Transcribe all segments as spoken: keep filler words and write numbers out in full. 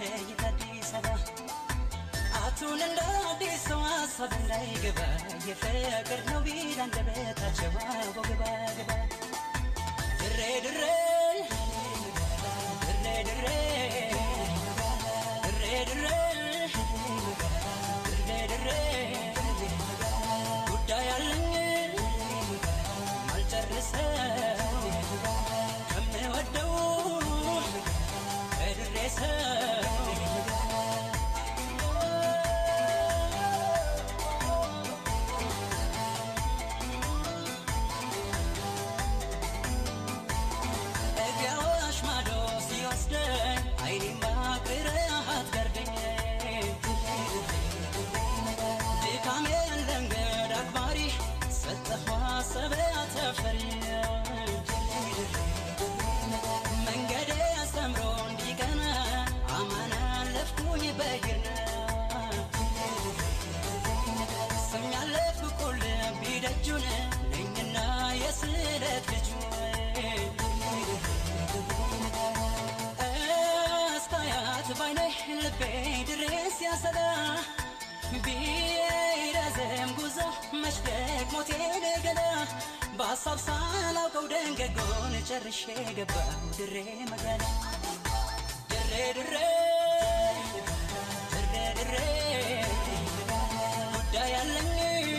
ይታዲስ አበባ አቱን እንዳዲስ ዋሳብ እንዳይገባ የፍቅር ነው ቢል አንደበታቸው አቦግባ ገባ ድሬ ድሬ ድሬ ድሬ ድሬ ድሬ ድሬ ድሬ ጉዳይ አለኝ ማልጨርሰው ከምወደው ከድሬሰው መንገዴ አስተምሮ እንዲቀና አማና ለፍኩኝ በይርና ስም ያለፍኩ ቁል ቢደጁን ነኝና የስለት ልጁ እስካያት ባይነህ ልቤ ድሬስ ያሰጋ ቢረዘም ጉዞ መሽደቅ ሞቴን ገላ በሀሳብ ሳላውቀው ደንገጎን ጨርሼ ገባሁ ድሬ መጋላ ድሬ ድሬ ድሬ ድሬ ጉዳይ አለኝ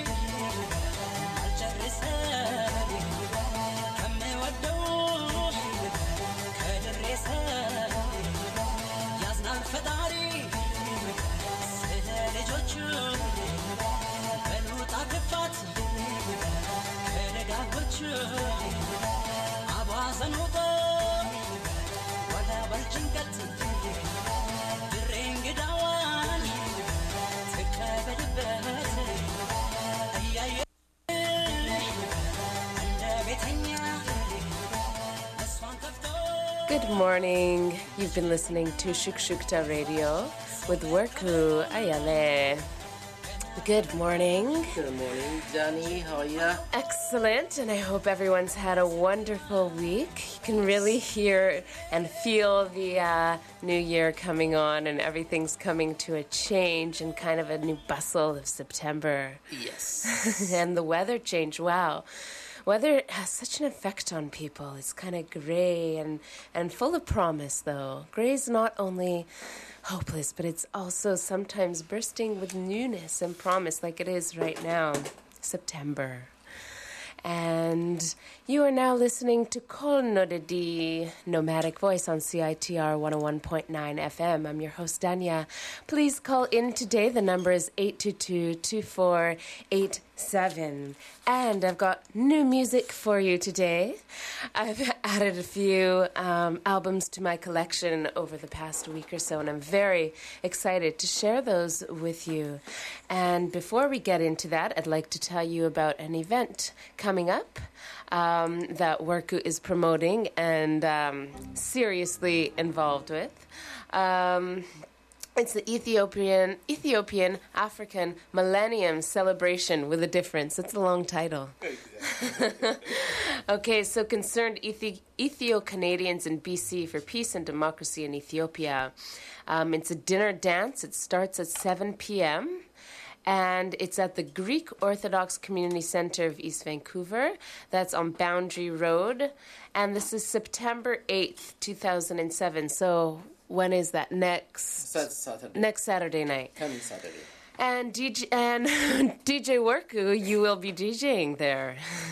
አልጨርሰም ከምወደው ከድሬሰው ያዝናል ፈጣሪ ስለ ልጆቹ በሉጣ ክፋት ከደጋጎቹ አባዘኑቶ ወደ በልጭንቀት ድሬ እንግዳዋን ትቀበልበት እያየ እንደ ቤተኛ እሷን ከፍቶ Good morning. You've been listening to Shukshukta Radio with Worku Ayale. Good morning. Good morning, Johnny. How are you? Excellent, and I hope everyone's had a wonderful week. You can really hear and feel the uh, new year coming on, and everything's coming to a change and kind of a new bustle of September. Yes. And the weather change, wow. Weather has such an effect on people. It's kind of gray and, and full of promise, though. Gray is not only hopeless, but it's also sometimes bursting with newness and promise like it is right now, September. And you are now listening to Kolnodedi Nomadic Voice on C I T R one oh one point nine F M. I'm your host, Danya. Please call in today. The number is eight two two, two four eight seven. And I've got new music for you today. I've added a few um, albums to my collection over the past week or so, and I'm very excited to share those with you. And before we get into that, I'd like to tell you about an event coming up um, that Worku is promoting and um, seriously involved with. Um, It's the Ethiopian Ethiopian African Millennium Celebration with a difference. It's a long title. Exactly. Okay, so concerned Ethi- Ethio-Canadians in B C for peace and democracy in Ethiopia. Um, it's a dinner dance. It starts at seven p.m. And it's at the Greek Orthodox Community Center of East Vancouver. That's on Boundary Road. And this is September eighth, two thousand seven. So when is that? Next Saturday. Next Saturday night. Coming Saturday. And D J and D J Worku, you will be DJing there.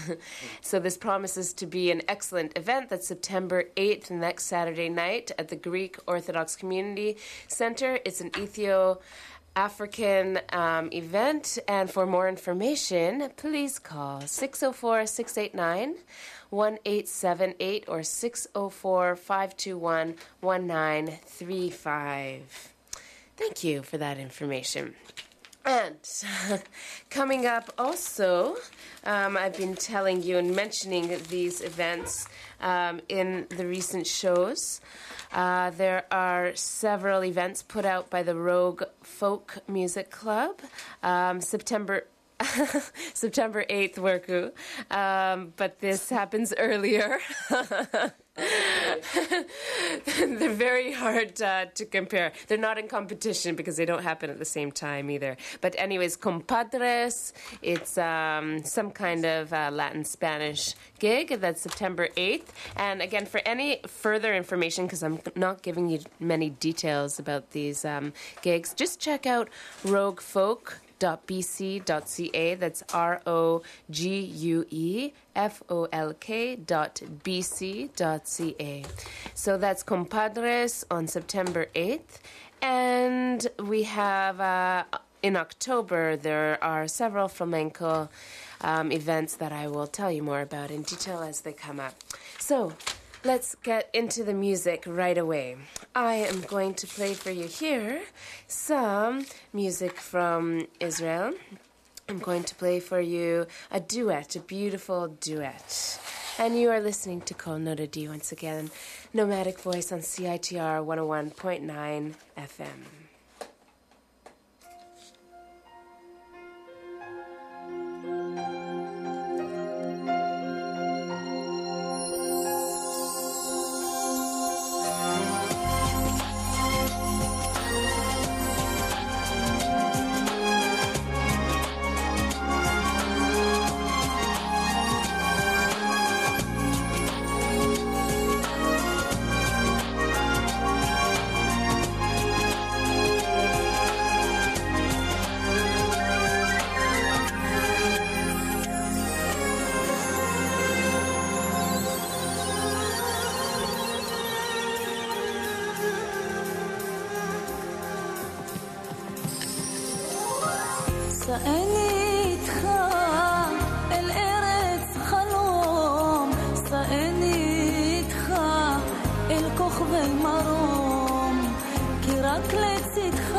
So this promises to be an excellent event. That's September eighth, next Saturday night at the Greek Orthodox Community Center. It's an Ethio African um, event. And for more information, please call six oh four, six eight nine, one eight seven eight or six oh four, five two one, one nine three five. Thank you for that information. And coming up also, um, I've been telling you and mentioning these events um, in the recent shows. Uh, there are several events put out by the Rogue Folk Music Club. Um, September September eighth, Worku. Um, but this happens earlier. They're very hard uh, to compare. They're not in competition because they don't happen at the same time either. But anyways, Compadres, it's um, some kind of uh, Latin Spanish gig. That's September eighth. And again, for any further information, because I'm not giving you many details about these um, gigs, just check out rogue folk dot b c dot c a. That's R O G U E F O L K dot B C dot C A. So that's Compadres on September eighth. And we have, uh, in October, there are several flamenco um, events that I will tell you more about in detail as they come up. So let's get into the music right away. I am going to play for you here some music from Israel. I'm going to play for you a duet, a beautiful duet. And you are listening to Kol Nodadi once again, Nomadic Voice on C I T R one oh one point nine F M. סעני איתך אל ארץ חלום, סעני איתך אל כוכבי מרום, כי רק לצדך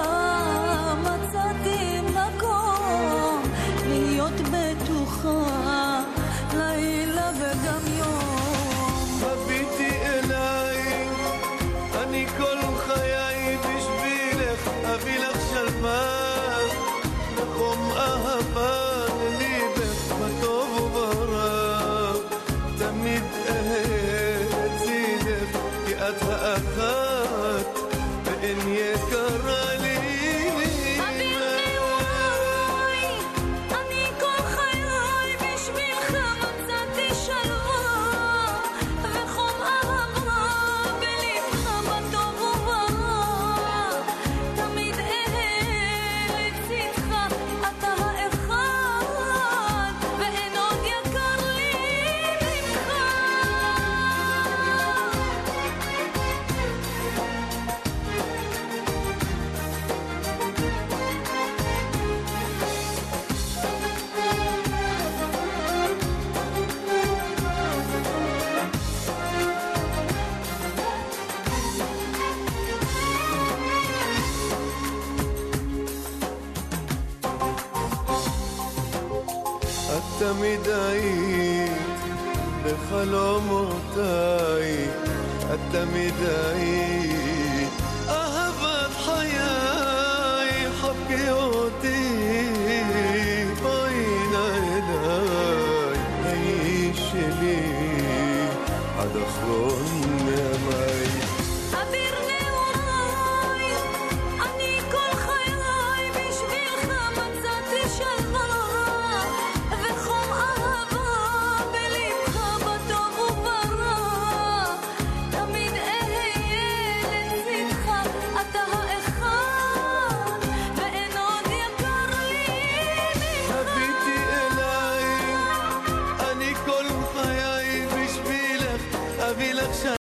מצאתי מקום להיות בטוחה לילה וגם יום. הביטי אליי, אני כל חיי בשבילך, אביא לך שלווה חום אהבה לליבך בטוב וברע, תמיד אהיה לצידך כי את האחת ואין יקרה לי. אבירני וואי, אני כל חיי בשבילך מצאתי שלווה וחום אהבה בליבך בטוב וברע, תמיד אהיה לצידך אתה האחד ואין עוד יקר לי ממך. את תמיד היית בחלומותיי, את תמיד היית אהבת חיי, חבקי אותי בין עיניי, היי שלי עד אחרון ימיי. אבירני וואי, אני כל חיי בשבילך מצאתי שלווה וחום אהבה בליבך בטוב וברע, תמיד אהיה לצדך אתה האחד ואין עוד יקר לי ממך. הביטי אליי, אני כל חיי בשבילך, אביא לך שלווה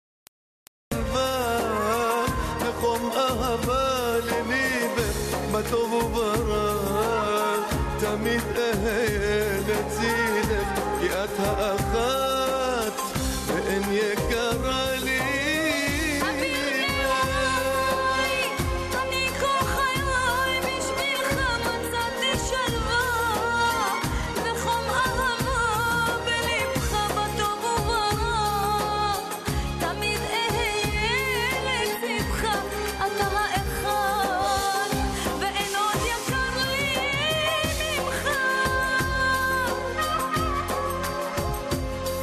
וחום אהבה לליבך בטוב וברע, תמיד אהיה לצידך כי את האחת ואין יקרה לי. אבירני וואי, אני כל חיי בשבילך מצאתי שלווה וחום אהבה בליבך בטוב וברע, תמיד אהיה לצדך אתה האחד ואין עוד יקר לי ממך.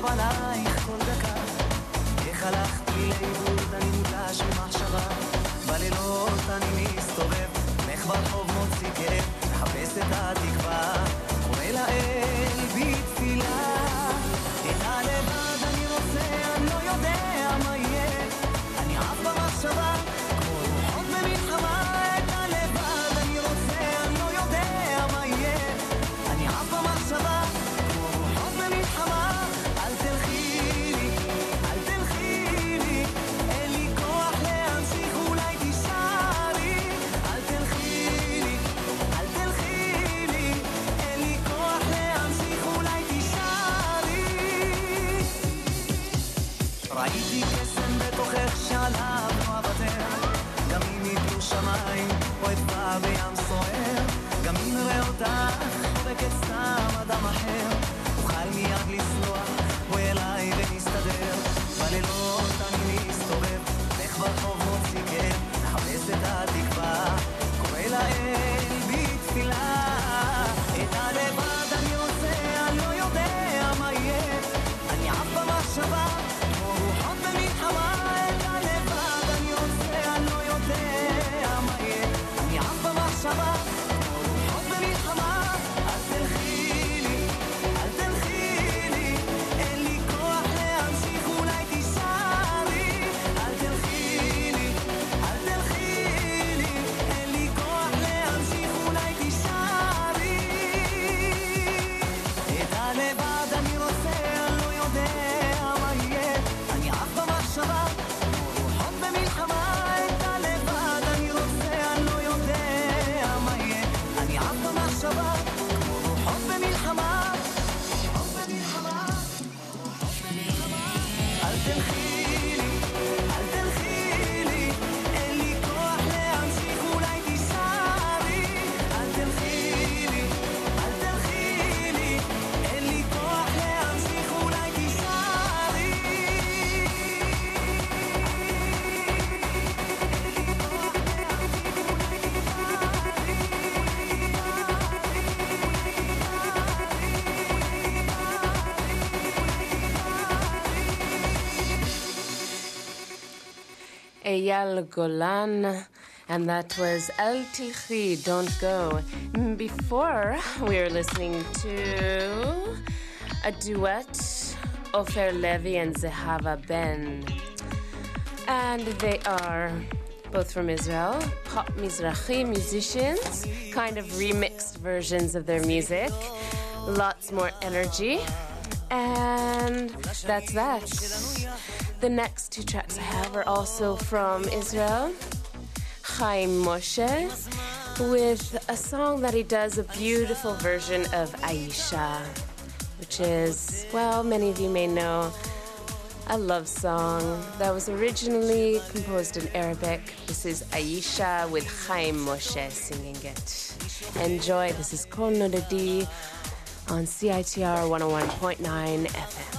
לחשוב עלייך כל דקה. איך הלכת לי לאיבוד, אני מותש במחשבה. בלילות אני מסתובב, לך ברחוב מוציא כאב, מחפש את התקווה, קורא לאל בתפילה. את הלבד אני רוצה, אני לא יודע מה יהיה, אני עף במחשבה, כמו רוחות במלחמה. את הלבד אני רוצה, אני לא יודע מה יהיה, אני עף במחשבה, כמו רוחות במלחמה. אל תלכי לי, אל תלכי לי, אין לי כוח להמשיך, אולי תישארי. אל תלכי לי, אל תלכי לי, אין לי כוח להמשיך, אולי תישארי. ראיתי קסם בתוכך שעליו לא אוותר, גם אם יפלו שמיים או אצבע בים סוער, גם אם נראה אותך חובקת סתם אדם אחר, אוכל מיד לסלוח, בואי אליי ונסתדר. בלילות אני מסתובב, לך ברחוב מוציא כאב, מחפש את התקווה, קורא לאל בתפילה. את הלבד אני רוצה, אני לא יודע מה יהיה, אני עף במחשבה, כמו רוחות במלחמה. את הלבד אני רוצה, אני לא יודע מה יהיה, אני עף במחשבה, כמו רוחות במלחמה. אל תלכי לי, אל תלכי לי, אין לי כוח להמשיך, אולי תישארי. אל תלכי לי, אל תלכי לי, אין לי כוח להמשיך, אולי תישארי. את הלבד אני רוצה, אני לא יודע מה יהיה, אני עף במחשבה, כמו רוחות במלחמה. את הלבד אני רוצה, אני לא יודע מה יהיה, אני עף במחשבה, כמו רוחות במלחמה. אל תלכי לי, אל תלכי לי, אין לי כוח להמשיך, אולי תישארי. אל תלכי לי, אל תלכי לי, אין לי כוח להמשיך, אולי תישארי. Eyal Golan, and that was El Tilchi, Don't Go. Before, we were listening to a duet, Ofer Levi and Zehava Ben. And they are both from Israel, pop Mizrahi musicians, kind of remixed versions of their music, lots more energy. And that's that. The next two tracks I have are also from Israel. Chaim Moshe, with a song that he does, a beautiful version of Aisha, which is, well, many of you may know, a love song that was originally composed in Arabic. This is Aisha with Chaim Moshe singing it. Enjoy. This is Kol Nodadi on C I T R one oh one point nine F M.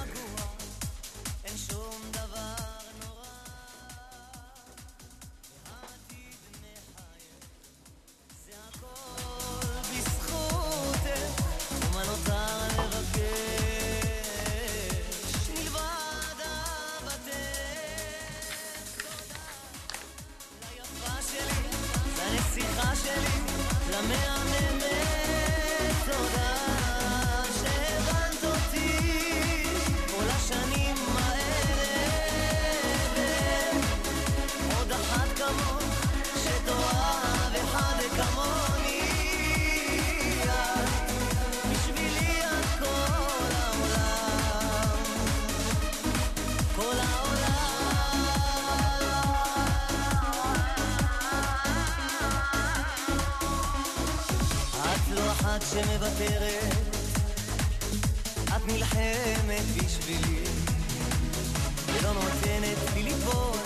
שמוותרת, את נלחמת בשבילי ולא נותנת לי ליפול,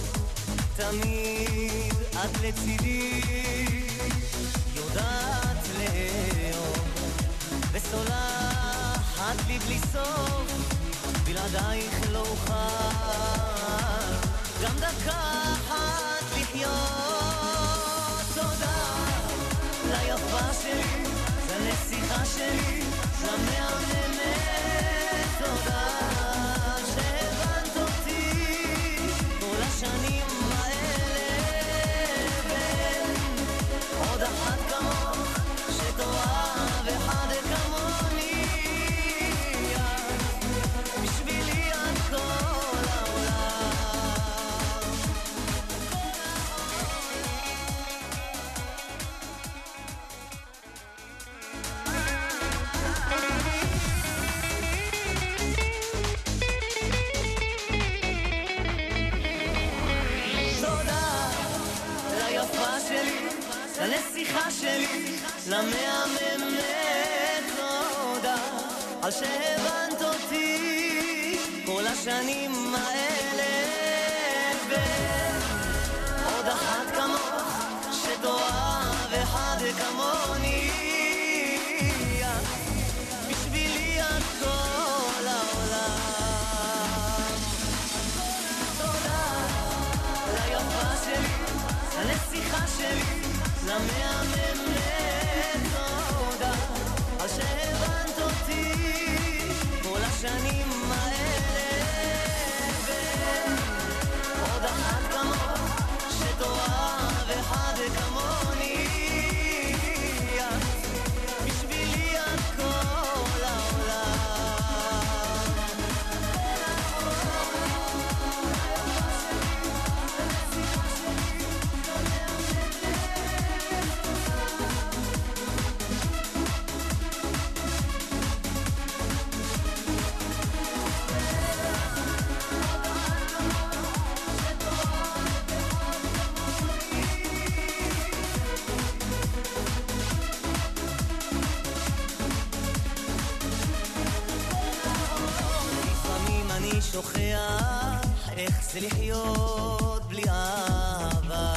תמיד את לצידי, יודעת לאהוב וסולחת לי בלי סוף, בלעדייך לא אוכל גם דקה אחת לחיות. תודה ליפה שלי, לנסיכה שלי, למהממת, תודה לנסיכה שלי, למהממת תודה על שהבנת אותי כל השנים האלה, ועוד אחת כמוך שתאהב אחד כמוני, בשבילי את כל העולם. תודה ליפה שלי, לנסיכה שלי, למהממת תודה על שהבנת אותי כל השנים האלה, ועוד אחת כמוך שתאהב אחד כמוני, בשבילי את כל העולם. לפעמים אני שוכח איך זה לחיות בלי אהבה.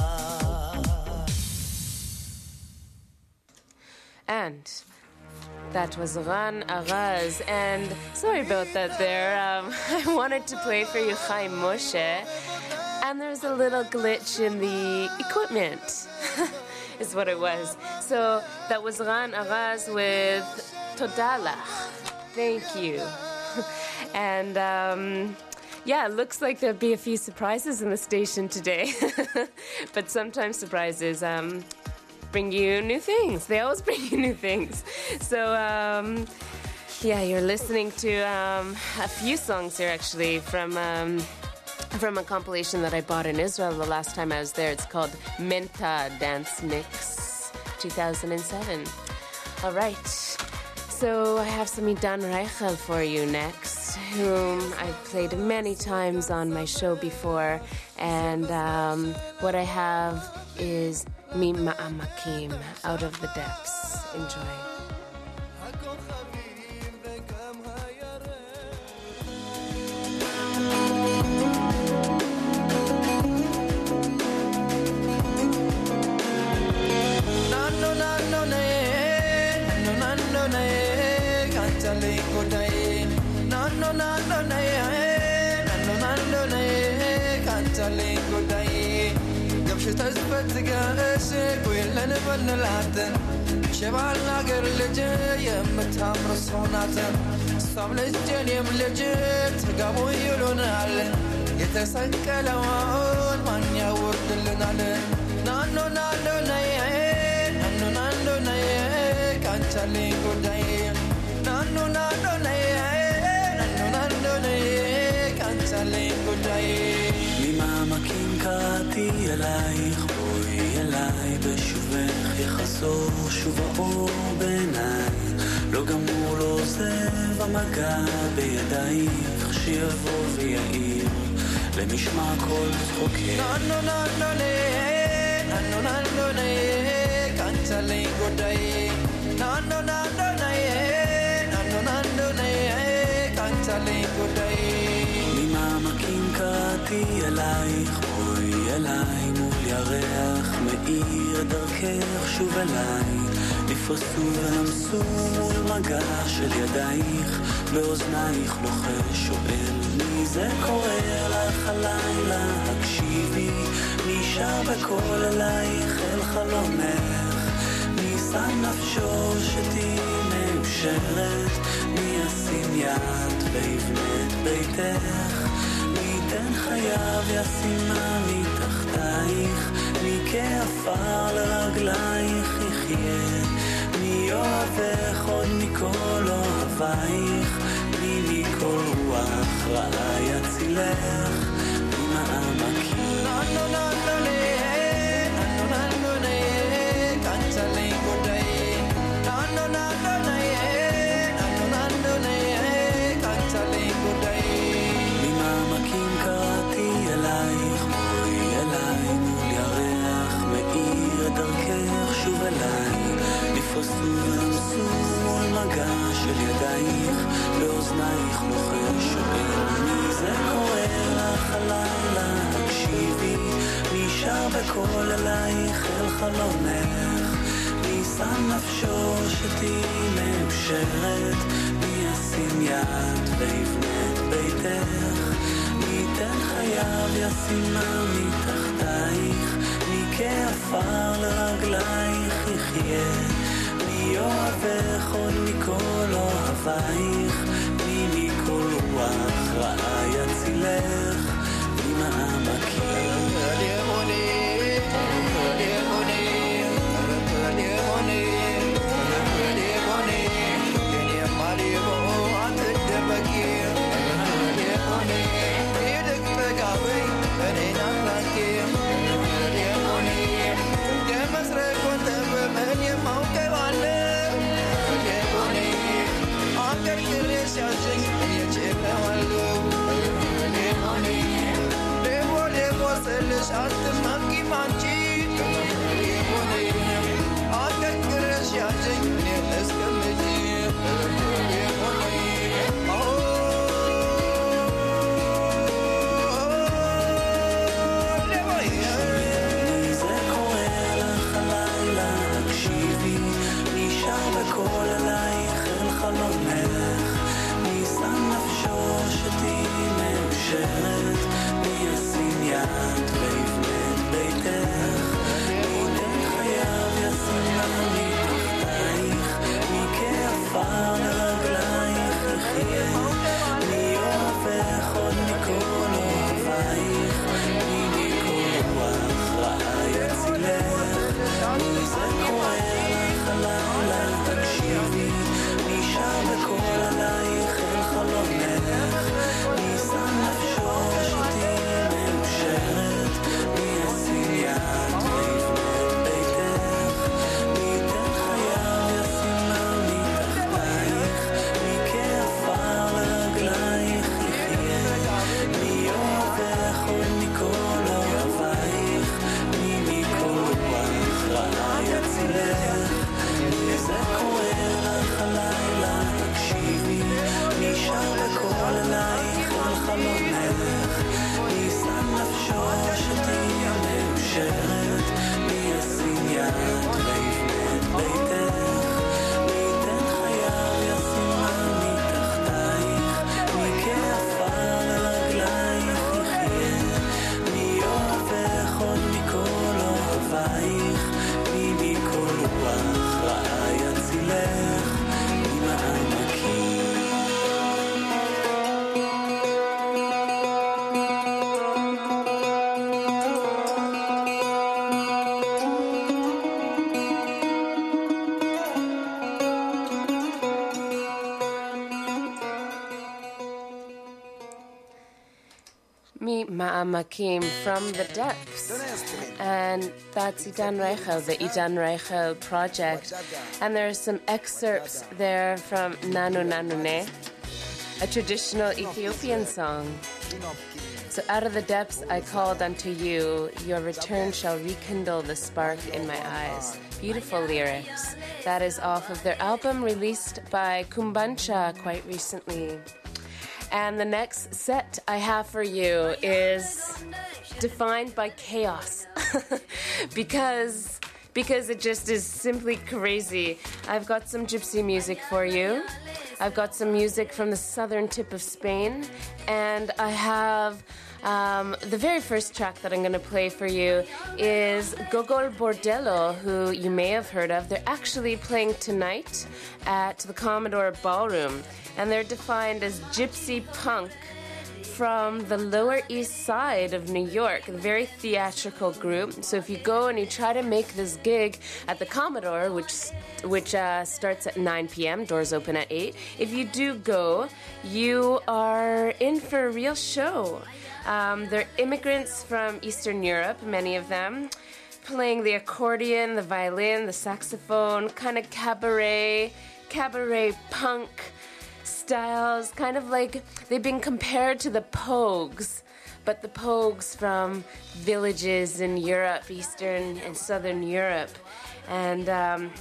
And that was Ran Araz. And sorry about that there. Um, I wanted to play for you Chaim Moshe. And there's a little glitch in the equipment, is what it was. So that was Ran Araz with Todalach. Thank you. And um, yeah, it looks like there'll be a few surprises in the station today. But sometimes surprises um, bring you new things. They always bring you new things. So um, yeah, you're listening to um, a few songs here actually from um, from a compilation that I bought in Israel the last time I was there. It's called Menta Dance Mix two thousand seven. All right. So I have some Idan Reichel for you next, whom I've played many times on my show before. And um, what I have is Mi Ma'amakim, Out of the Depths. Enjoy. تزبط قاسك ويلنا بنلعتن شبال ناقر لجي يمتهم رصوناتن صام لجين يملجي تقامو يلونالن يتسك لوان من يورد لنالن نانو نانو نيه نانو نانو نيه كانتالين قداي نانو نانو نيه نانو نانو نيه كانتالين قداي ממעמקים קראתי אלייך, בואי אליי בשובך, יחזור שוב האור בעיניי, לא גמור לא עוזב המגע בידייך, שיבוא ויעיר למשמע כל צחוקך. ננו ננו נהיה, ננו ננו נהיה, קנצלי גודאי, ננו ננו נהיה, ננו ננו נהיה, קנצלי גודאי. ממעמקים קראתי אלייך, בואי אליי מול ירח, מאיר דרכך שוב אליי, נפרסו ונמסו מול מגע של ידייך, באוזנייך לוחש שואל, מי זה קורא לך הלילה, הקשיבי, מי שר בקול אלייך אל חלומך, מי שם נפשו שתהי מאושרת, מי ישים יד ויבנה את ביתך, מי ייתן חייו ישימה מתחתייך, מי כעפר לרגלייך יחיה, מי אוהבך עוד מכל אוהבייך, מי מכל רוח רעה יצילך, ממעמקים. ננו ננו נהיה, ננו ננו נהיה, קנצלי גודאי, ננו ננו נהיה, ננו ננו נהיה, קנצלי גודאי. ממעמקים קראתי אלייך, בואי אליי מול ירח, מאיר דרכך עלייך לוחש שוגר, מי זה קורא לך הלילה, הקשיבי, מי שר בקול אלייך אל חלומך, מי שם נפשו שתהי מאושרת, מי ישים יד ויבנה את ביתך, מי ייתן חייו ישימה מתחתייך, מי כעפר לרגלייך יחיה, מי יאהבך עוד מכל אוהבייך, מי מכל רוח רעה יצילך, מי מעמקים. Ma'amakim from the depths, and that's Idan Reichel, the Idan Reichel project, and there are some excerpts there from Nanu Nanune, a traditional Ethiopian song. So out of the depths I called unto you, your return shall rekindle the spark in my eyes. Beautiful lyrics. That is off of their album released by Kumbancha quite recently. And the next set I have for you is defined by chaos because because it just is simply crazy. I've got some gypsy music for you. I've got some music from the southern tip of Spain, and I have um, the very first track that I'm going to play for you is Gogol Bordello, who you may have heard of. They're actually playing tonight at the Commodore Ballroom, and they're defined as gypsy punk from the Lower East Side of New York, a very theatrical group. So if you go and you try to make this gig at the Commodore, which which uh, starts at nine p.m., doors open at eight, if you do go, you are in for a real show. Um, they're immigrants from Eastern Europe, many of them, playing the accordion, the violin, the saxophone, kind of cabaret, cabaret punk styles, kind of like they've been compared to the Pogues, but the Pogues from villages in Europe, Eastern and Southern Europe. And um,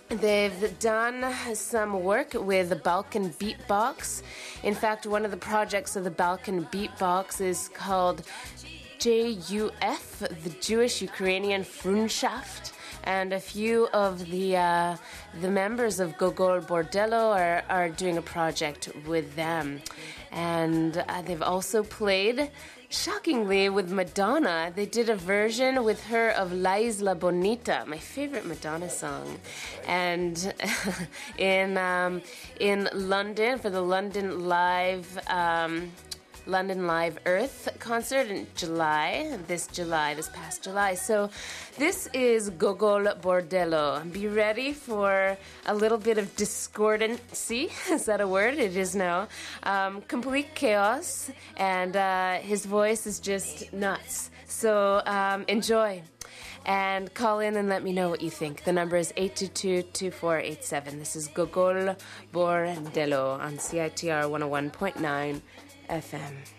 They've done some work with the Balkan Beatbox. In fact, one of the projects of the Balkan Beatbox is called J U F, the Jewish Ukrainian Freundschaft. And a few of the uh, the members of Gogol Bordello are, are doing a project with them. And uh, they've also played, shockingly, with Madonna. They did a version with her of La Isla Bonita, my favorite Madonna song. And in um, in London, for the London Live... Um, London Live Earth concert in July, this July, this past July. So this is Gogol Bordello. Be ready for a little bit of discordancy. Is that a word? It is now. Um, complete chaos, and uh, his voice is just nuts. So um, enjoy. And call in and let me know what you think. The number is eight two two, two four eight seven. This is Gogol Bordello on C I T R one oh one point nine F M.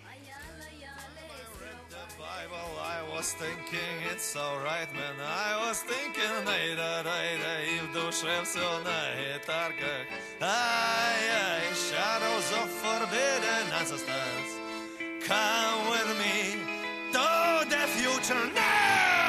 I was thinking it's alright, man. I was thinking, ай да ай да и в душе все на гитарках. Ай, ай, shadows of forbidden ancestors. Come with me to the future now.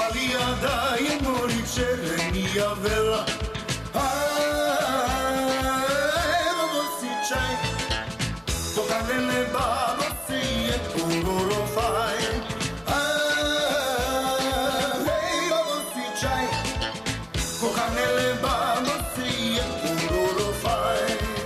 Malia dai moricere mia vela ai babo si c'hai tocca nelle babo si e puro lo fai ai babo si c'hai tocca nelle babo si e puro lo fai.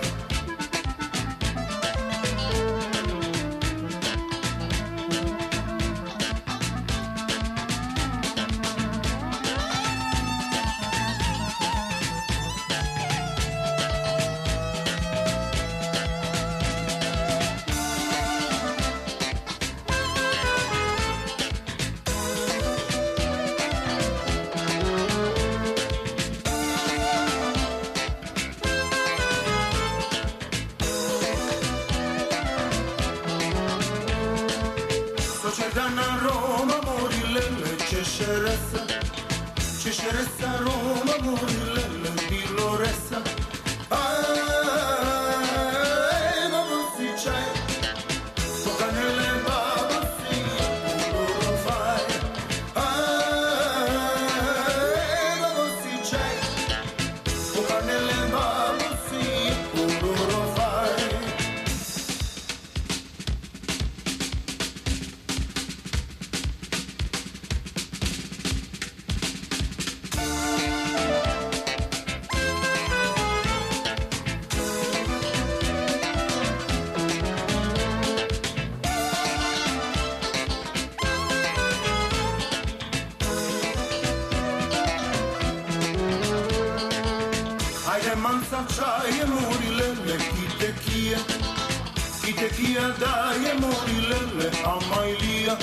Cercana Roma morilele Cesceressa Cesceressa Roma morilele Di Loressa ai babo si c'hai tocca nelle babo si puro lo fai ai babo si c'hai tocca nelle babo si puro lo fai. Haide mansa c'hai e morilele chi te chia chi te chia dai e morilele a mailia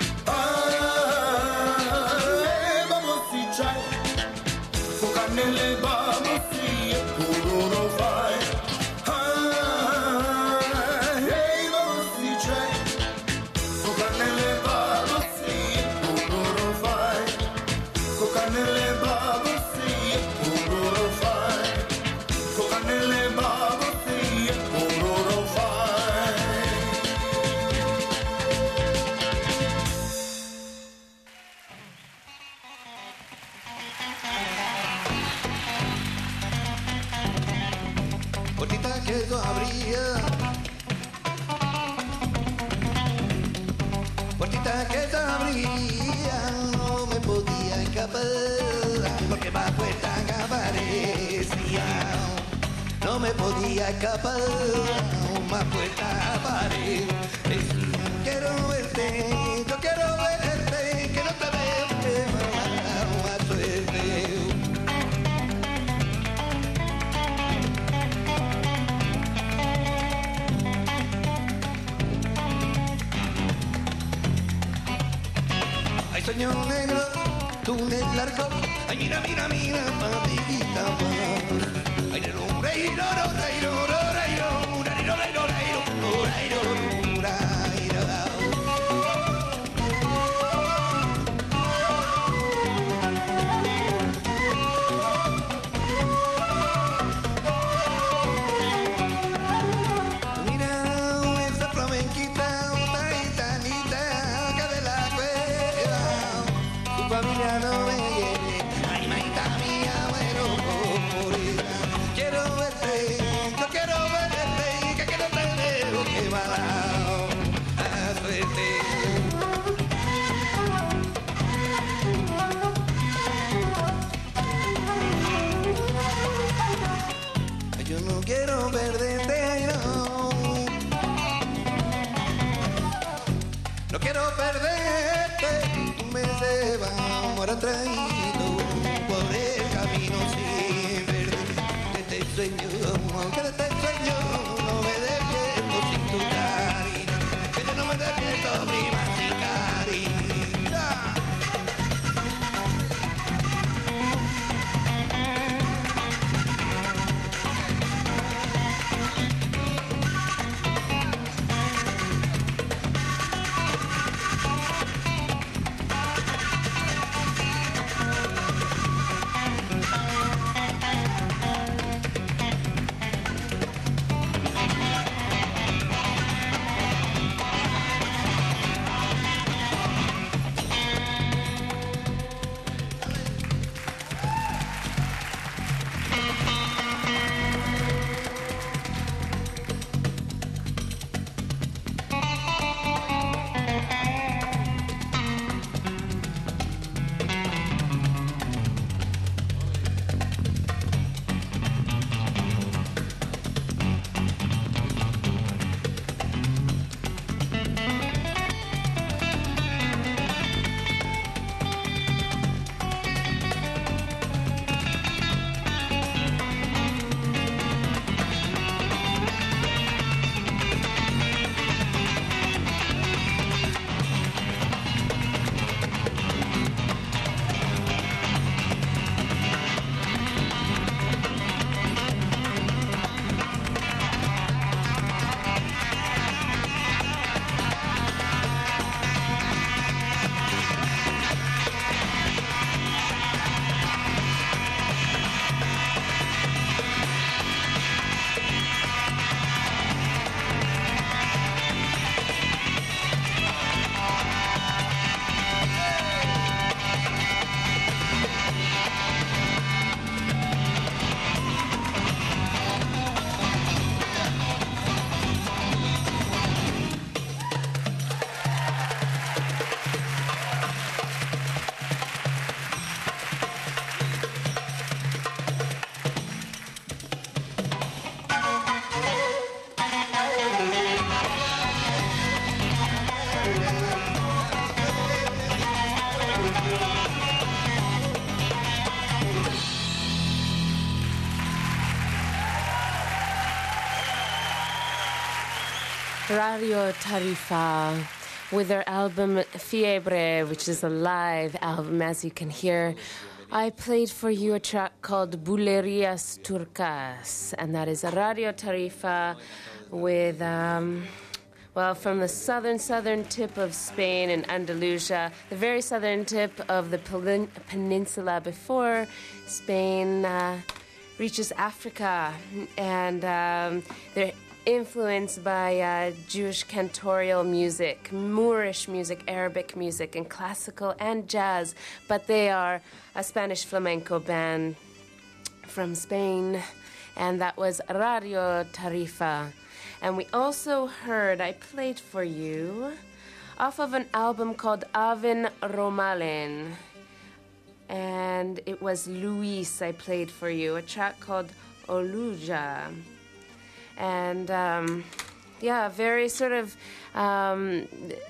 ai babo si c'hai tocca nelle babo si e puro lo fai ai babo si c'hai tocca nelle babo si e puro lo fai tocca nelle babo si e puro lo fai tocca nelle babo si e puro lo fai. Puertita que yo abría, puertita que yo abría, no me podía escapar, porque más puerta que aparecía, no me podía escapar, más puerta aparecía. Quiero verte, yo quiero verte, que no te veo, que me va a suerte. Ay, sueño negro, túnel largo. Ay, mira, mira, mira, papita, pa. Ay, no, no, no, no, no, no, no, mira esa flamenquita, una gitanita que de la cueva, tu familia no me quiere. Ay, maita mía, bueno, morirá. Quiero verte, yo quiero verte, que quiero tener lo que va a suerte. Yo no quiero perderte, no. No quiero perderte, tú me llevas por atrás. Radio Tarifa with their album Fiebre, which is a live album, as you can hear. I played for you a track called Bulerías Turcas, and that is a Radio Tarifa with, um, well, from the southern, southern tip of Spain and Andalusia, the very southern tip of the pelin- peninsula before Spain uh, reaches Africa. And um, they're influenced by uh, Jewish cantorial music, Moorish music, Arabic music, and classical and jazz. But they are a Spanish flamenco band from Spain, and that was Radio Tarifa. And we also heard, I played for you, off of an album called Aven Romalen. And it was Luis I played for you, a track called Oluja. And, um, yeah, very sort of, um,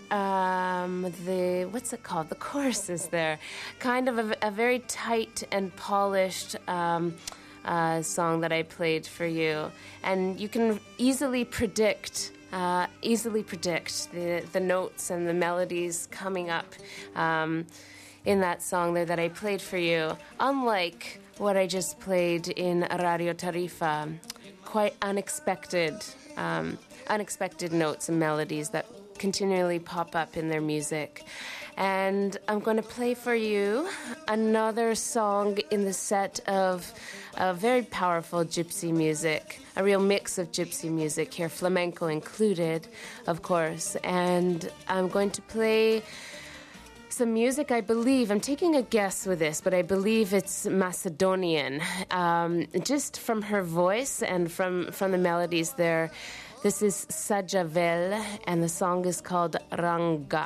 um, the, what's it called? The chorus is there. Kind of a, a very tight and polished um, uh, song that I played for you. And you can easily predict, uh, easily predict the, the notes and the melodies coming up um, in that song there that I played for you. Unlike what I just played in Radio Tarifa. Quite unexpected, um, unexpected notes and melodies that continually pop up in their music. And I'm going to play for you another song in the set of uh, very powerful gypsy music, a real mix of gypsy music here, flamenco included, of course. And I'm going to play some music, I believe, I'm taking a guess with this, but I believe it's Macedonian. Um, just from her voice and from, from the melodies there, this is Sajavel, and the song is called Rangak.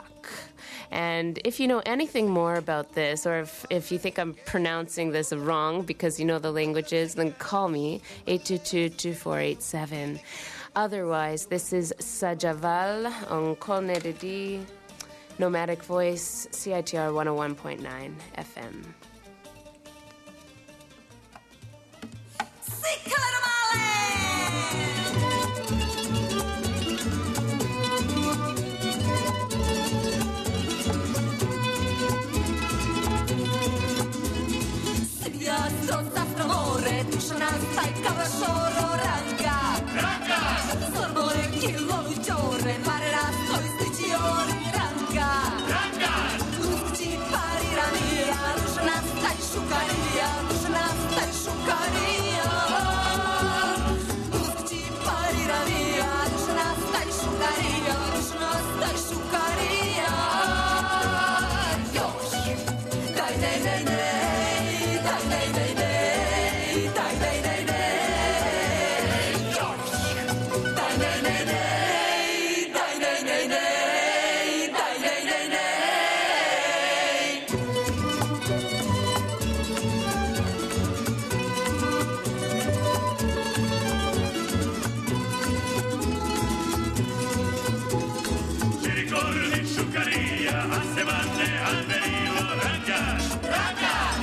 And if you know anything more about this, or if, if you think I'm pronouncing this wrong because you know the languages, then call me, eight two two, two four eight seven. Otherwise, this is Sajaval on Kol Nedidi, Nomadic Voice, C I T R one oh one point nine F M. Ti ricordi Sciucaria, a Sevanne, al Merino, Rangash, Rangash!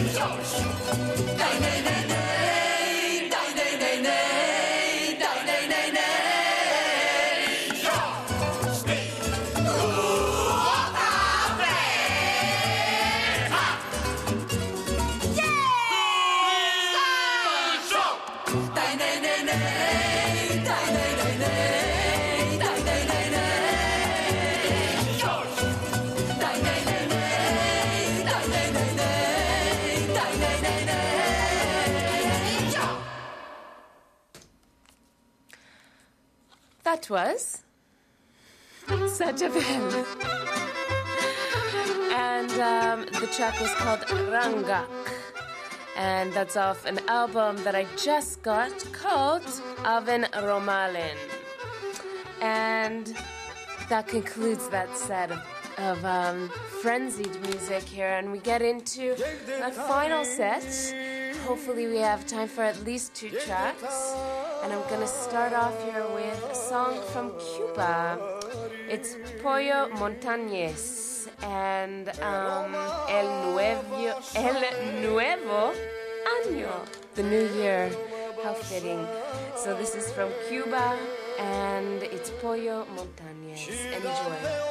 That was such a band. And um, the track was called Rangak. And that's off an album that I just got called Aven Romalin. And that concludes that set of, of um, frenzied music here. And we get into the final set. Hopefully we have time for at least two tracks. And I'm going to start off here with a song from Cuba. It's Pollo Montañez and um, El Nuevo, El Nuevo Año, the new year. How fitting. So this is from Cuba and it's Pollo Montañez. Enjoy.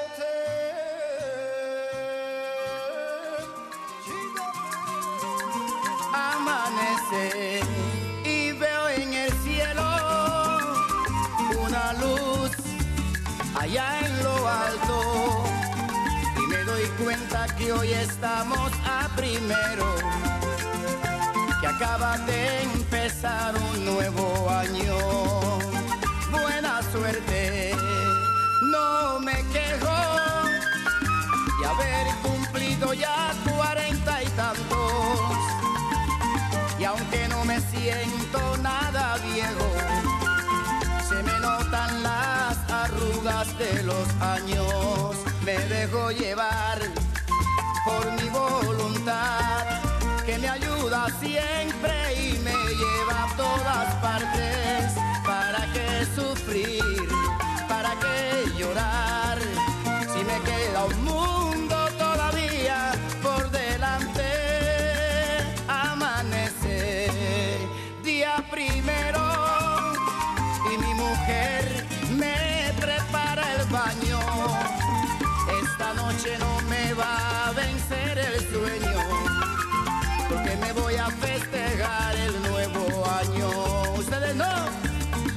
Amanece y veo en el cielo una luz allá en lo alto y me doy cuenta que hoy estamos a primero, que acaba de empezar un nuevo año. Buena suerte, no me quejo de haber cumplido ya cuarenta y tantos. Y aunque no me siento nada viejo, se me notan las arrugas de los años. Me dejo llevar por mi voluntad, que me ayuda siempre y me lleva a todas partes. ¿Para qué sufrir? ¿Para qué llorar? Si me queda un mundo todavía por delante. Día primero y mi mujer me prepara el baño. Esta noche no me va a vencer el sueño, porque me voy a festejar el nuevo año. ¿Ustedes no?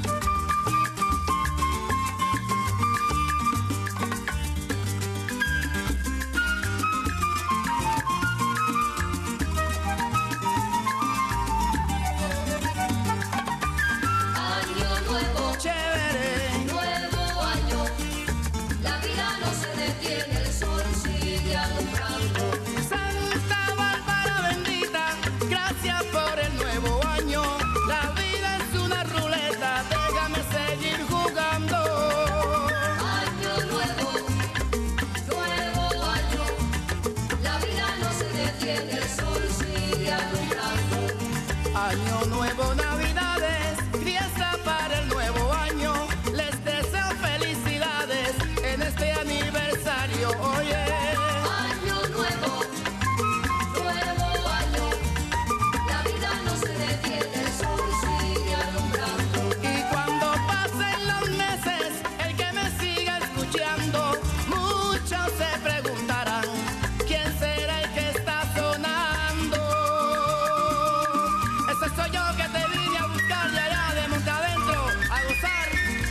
Año nuevo, navidades, fiesta para el nuevo año. Les deseo felicidades en este aniversario. Oye, año nuevo, nuevo año. La vida no se detiene, el sol sigue alumbrando. Y cuando pasen los meses, el que me siga escuchando, muchos se preguntarán quién será el que está sonando. Ese soy yo que te vine a buscar de allá de monte adentro a gozar.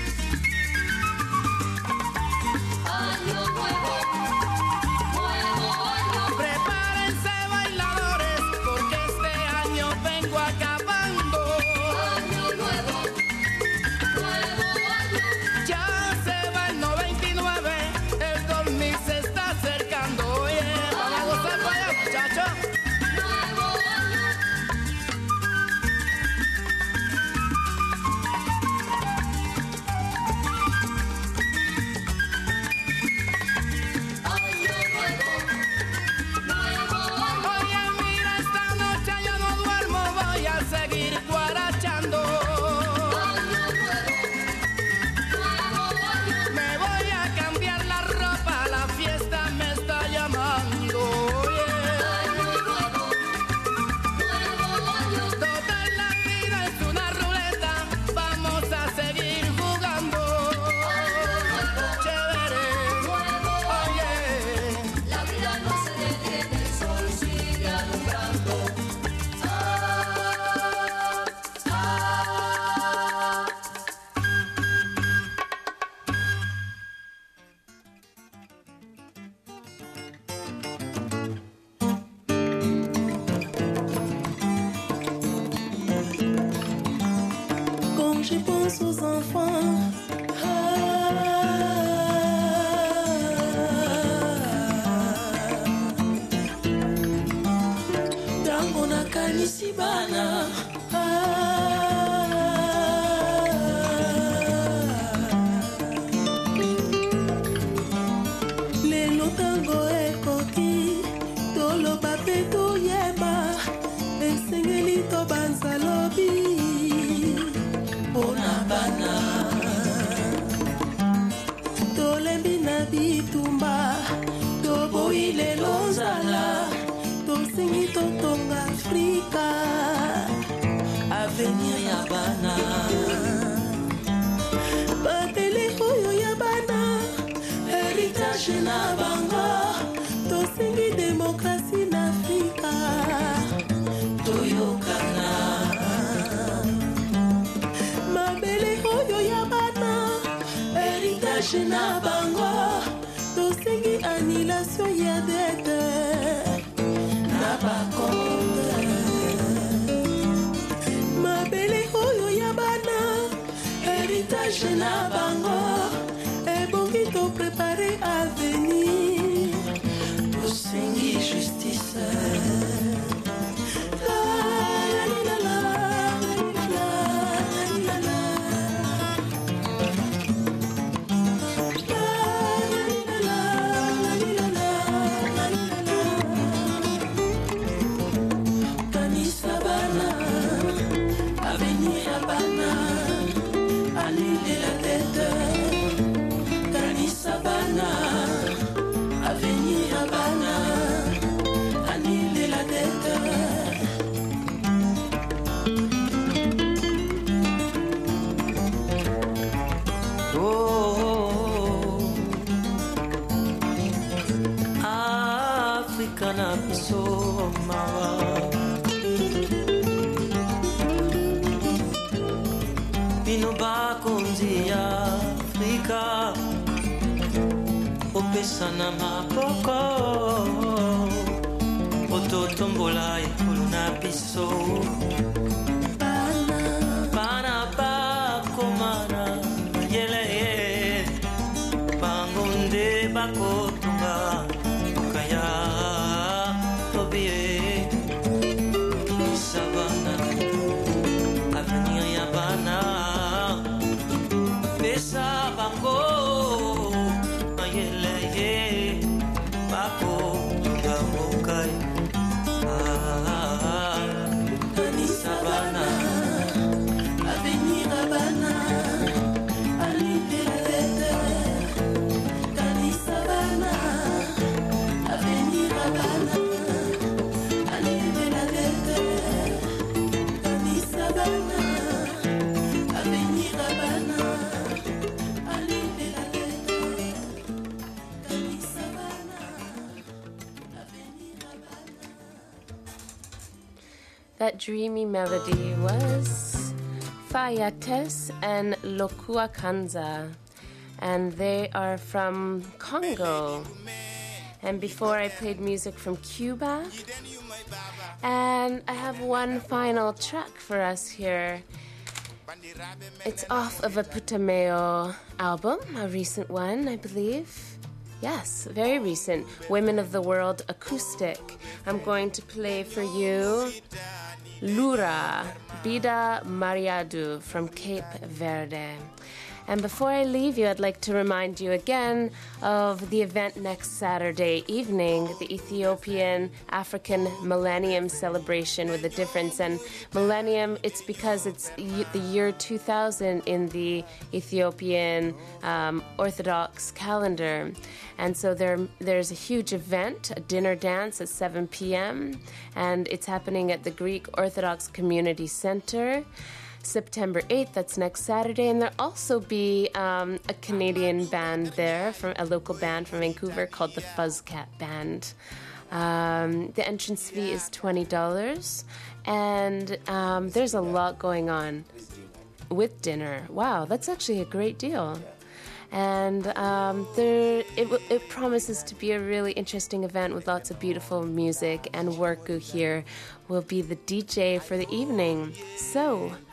Año nuevo, nuevo año. Prepárense bailadores, porque este año vengo acabando. Año nuevo, nuevo año. Ya se va el noventa y nueve, el dos mil se está acercando. Oye, vamos a gozar para allá, muchachos. Nuevo año. Año nuevo, nuevo año. Oye, mira, esta noche yo no duermo, voy a pense aux enfants. Tango nakanisi bana. Lelo tango ekoki toloba pe toyeba esengeli tobanza lobi mpona bana tolembi na bitumba toboyi lelo nzala tosengi totonga afrika avenir ya bana babele oyo ya bana heritage na bango tosengi demokrasi na afrika toyokana mabele oyo ya bana heritage na bango tosengi annulation ya dette na bakonte mabele oyo ya bana heritage na bango ebongi to préparer avenir tosengi justice. La, la, la, la, la, la, la, la. Kanisa bana, avenir ya bana, annulez la tête. Kanisa bana, avenir ya bana, annulez la tête. Oh, Africa na biso mawa bino bakonzi ya Afrika opesana maboko ototombola ekolo na biso bana bakomana yele bango nde bakotunga kaya tobie isabana avenir ya bana pesa bango yele bakotunga mokai kanisa bana avenir ya bana alite la tête kanisa bana avenir ya bana alite la tête kanisa bana avenir ya bana alite la tête kanisa bana avenir ya bana. That dreamy melody was Fayates and Lokua Kanza, and they are from Congo. And before I played music from Cuba, and I have one final track for us here. It's off of a Putameo album, a recent one, I believe. Yes, very recent. Women of the World Acoustic. I'm going to play for you Lura, Bida Mariadu from Cape Verde. And before I leave you, I'd like to remind you again of the event next Saturday evening, the Ethiopian African Millennium Celebration with a difference. And Millennium, it's because it's y- the year two thousand in the Ethiopian um, Orthodox calendar. And so there, there's a huge event, a dinner dance at seven p.m., and it's happening at the Greek Orthodox Community Center. September eighth, that's next Saturday, and there'll also be um, a Canadian band there, from a local band from Vancouver called the Fuzzcat Band. Um, the entrance fee is twenty dollars, and um, there's a lot going on with dinner. Wow, that's actually a great deal. And um, there, it, it promises to be a really interesting event with lots of beautiful music, and Worku here will be the D J for the evening. So,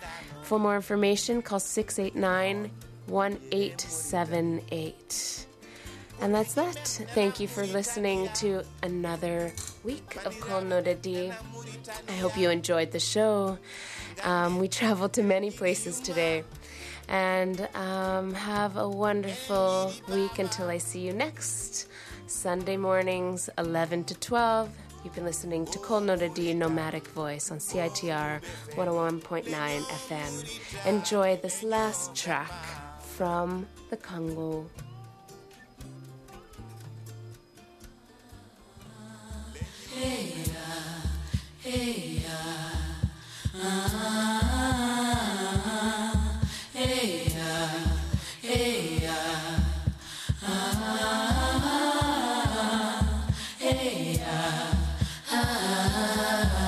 For more information, call six eight nine, one eight seven eight. And that's that. Thank you for listening to another week of Kol Nodadi. I hope you enjoyed the show. Um, we traveled to many places today. And um, have a wonderful week until I see you next. Sunday mornings, eleven to twelve. You've been listening to Kol Nodadi Nomadic Voice on C I T R one oh one point nine F M. Enjoy this last track from the Congo. Hey, ya, hey, ya, ah, hey, ya, hey, ya, ah, hey, ya, ah.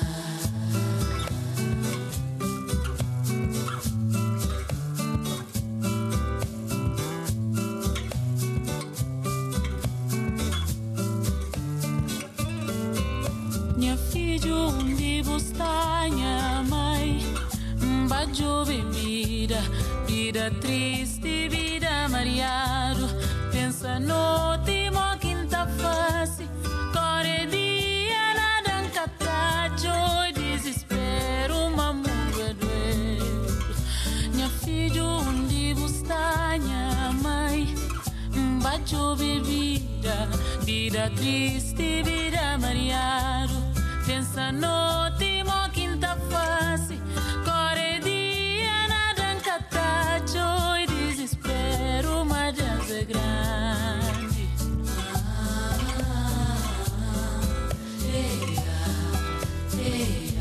Minha filho onde está minha mãe, bajo bebida, vida triste, vida mareado, pensa no timo quinta face, core dia nada encatado, desespero, mamura doer. Minha filho onde está minha mãe, bajo bebida, vida triste, vida mareado, pensa no timo quinta face, core dia nada encatado e desespero, mas é grande. Ah, ei, ei,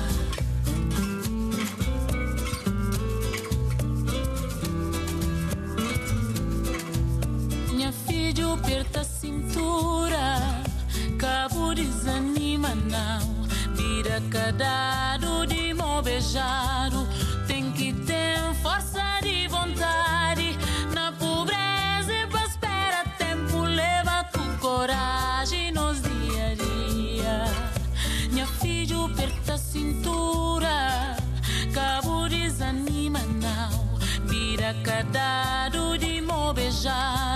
minha filha aperta a cintura, cabo desanima não. Vira cadado de mão beijado, tem que ter força de vontade. Na pobreza e pra espera tempo, leva com coragem nos dia a dia. Minha filha aperta a cintura, cabo desanima não. Vira cadado de mão beijado,